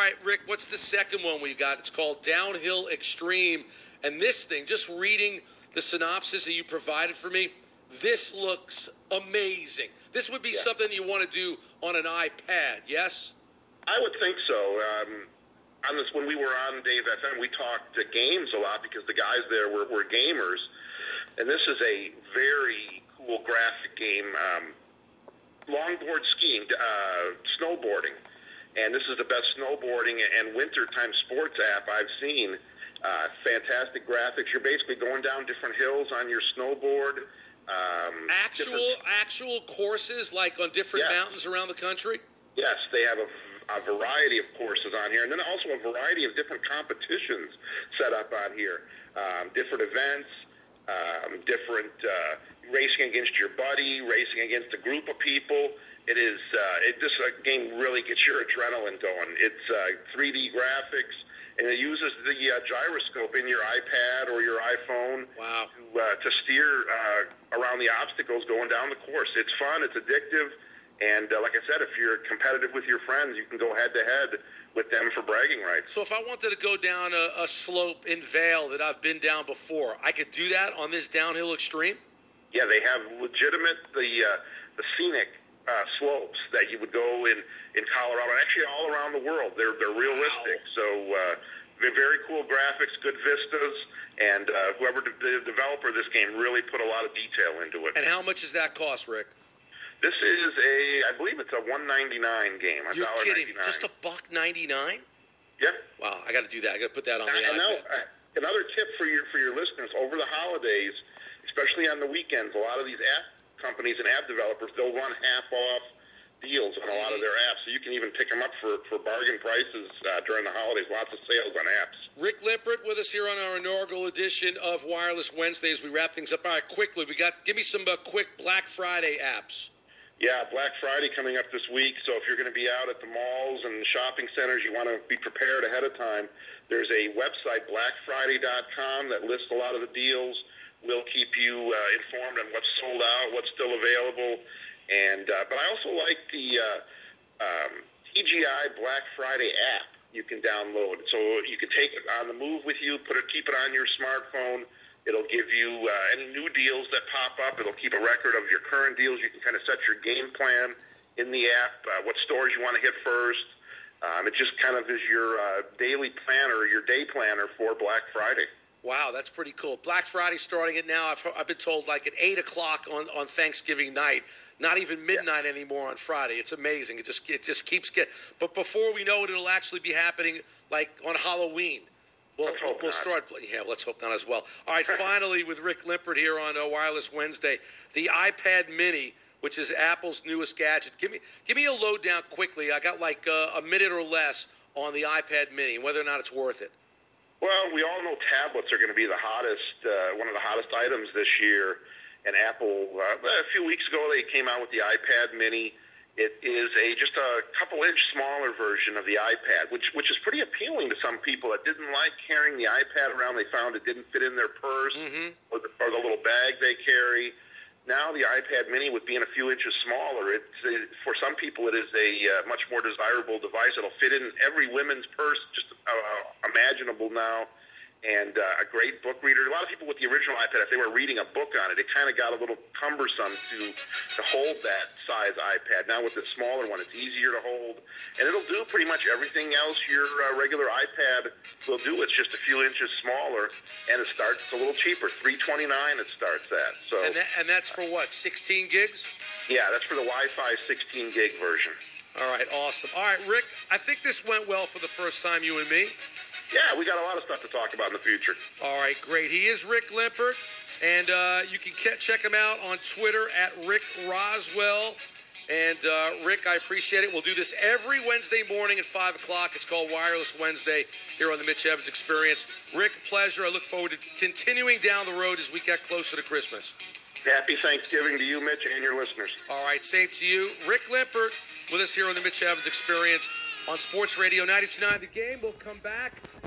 All right, Rick, what's the second one we got? It's called Downhill Extreme. And this thing, just reading the synopsis that you provided for me, this looks amazing. This would be something you want to do on an iPad, yes? I would think so. On this, when we were on Dave FM, we talked games a lot because the guys there were gamers. And this is a very cool graphic game. Longboard skiing, snowboarding. And this is the best snowboarding and wintertime sports app I've seen. Fantastic graphics. You're basically going down different hills on your snowboard. Actual courses, like on different mountains around the country? Yes, they have a variety of courses on here. And then also a variety of different competitions set up on here. Different events, different racing against your buddy, racing against a group of people. This game really gets your adrenaline going. It's 3D graphics, and it uses the gyroscope in your iPad or your iPhone to steer around the obstacles going down the course. It's fun. It's addictive. And like I said, if you're competitive with your friends, you can go head-to-head with them for bragging rights. So if I wanted to go down a slope in Vail that I've been down before, I could do that on this Downhill Extreme? Yeah, they have legitimate, the scenic slopes that you would go in Colorado, and actually all around the world. They're realistic. So they're very cool graphics, good vistas, and whoever the developer of this game really put a lot of detail into it. And how much does that cost, Rick? This is I believe it's a $1.99 game. You're kidding me? Just $1.99? Yeah. Wow, I got to do that. I got to put that on the iPad. Another tip for your listeners over the holidays, especially on the weekends, a lot of these app companies and app developers, they'll run half-off deals on a lot of their apps, so you can even pick them up for bargain prices during the holidays. Lots of sales on apps. Rick Limpert with us here on our inaugural edition of Wireless Wednesdays. We wrap things up. All right, quickly, give me some quick Black Friday apps. Yeah, Black Friday coming up this week, so if you're going to be out at the malls and shopping centers, you want to be prepared ahead of time. There's a website, blackfriday.com, that lists a lot of the deals. We'll keep you informed on what's sold out, what's still available. And but I also like the TGI Black Friday app you can download. So you can take it on the move with you, keep it on your smartphone. It'll give you any new deals that pop up. It'll keep a record of your current deals. You can kind of set your game plan in the app, what stores you want to hit first. It just kind of is your daily planner, your day planner for Black Friday. Wow, that's pretty cool. Black Friday starting it now. I've been told like at 8 o'clock on Thanksgiving night, not even midnight anymore on Friday. It's amazing. It just keeps getting. But before we know it, it'll actually be happening like on Halloween. We'll start. Yeah, let's hope not as well. All right, finally with Rick Limpert here on Wireless Wednesday, the iPad Mini, which is Apple's newest gadget. Give me a lowdown quickly. I got like a minute or less on the iPad Mini, whether or not it's worth it. Well, we all know tablets are going to be the hottest, one of the hottest items this year. And Apple, a few weeks ago, they came out with the iPad Mini. It is just a couple-inch smaller version of the iPad, which is pretty appealing to some people that didn't like carrying the iPad around. They found it didn't fit in their purse or the little bag they carry. Now the iPad Mini, with being a few inches smaller, for some people it is a much more desirable device. It'll fit in every women's purse, just imaginable now. And a great book reader. A lot of people with the original iPad, if they were reading a book on it, it kind of got a little cumbersome to hold that size iPad. Now with the smaller one, it's easier to hold. And it'll do pretty much everything else your regular iPad will do. It's just a few inches smaller, and it starts a little cheaper. $329 it starts at. So, and that's for what, 16 gigs? Yeah, that's for the Wi-Fi 16 gig version. All right, awesome. All right, Rick, I think this went well for the first time, you and me. Yeah, we got a lot of stuff to talk about in the future. All right, great. He is Rick Limpert, and you can check him out on Twitter at Rick Roswell. And, Rick, I appreciate it. We'll do this every Wednesday morning at 5 o'clock. It's called Wireless Wednesday here on the Mitch Evans Experience. Rick, pleasure. I look forward to continuing down the road as we get closer to Christmas. Happy Thanksgiving to you, Mitch, and your listeners. All right, same to you. Rick Limpert with us here on the Mitch Evans Experience on Sports Radio 92.9 The Game. We'll come back.